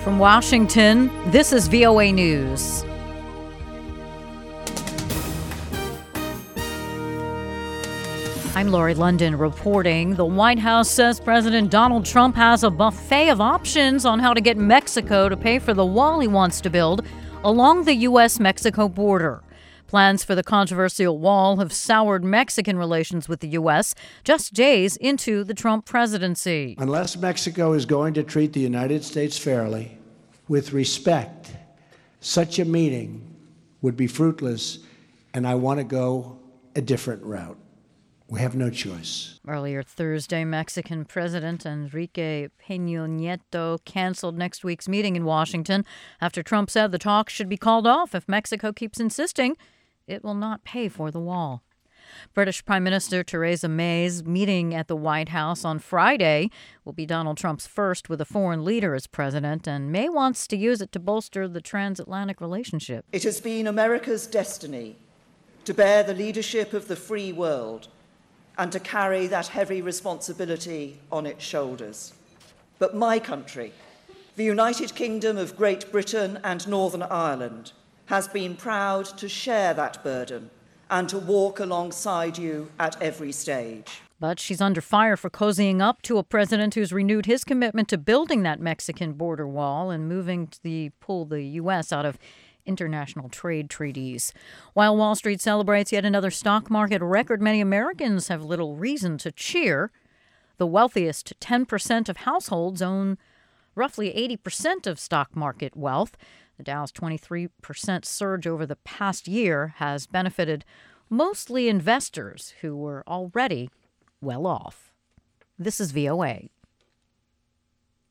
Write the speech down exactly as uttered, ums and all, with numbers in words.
From Washington, this is V O A News. I'm Lori London reporting. The White House says President Donald Trump has a buffet of options on how to get Mexico to pay for the wall he wants to build along the U S Mexico border. Plans for the controversial wall have soured Mexican relations with the U S just days into the Trump presidency. Unless Mexico is going to treat the United States fairly, with respect, such a meeting would be fruitless, and I want to go a different route. We have no choice. Earlier Thursday, Mexican President Enrique Peña Nieto canceled next week's meeting in Washington after Trump said the talks should be called off if Mexico keeps insisting it will not pay for the wall. British Prime Minister Theresa May's meeting at the White House on Friday will be Donald Trump's first with a foreign leader as president, and May wants to use it to bolster the transatlantic relationship. It has been America's destiny to bear the leadership of the free world and to carry that heavy responsibility on its shoulders. But my country, the United Kingdom of Great Britain and Northern Ireland, has been proud to share that burden and to walk alongside you at every stage. But she's under fire for cozying up to a president who's renewed his commitment to building that Mexican border wall and moving to the, pull the U S out of international trade treaties. While Wall Street celebrates yet another stock market record, many Americans have little reason to cheer. The wealthiest ten percent of households own roughly eighty percent of stock market wealth. The Dow's twenty-three percent surge over the past year has benefited mostly investors who were already well off. This is V O A.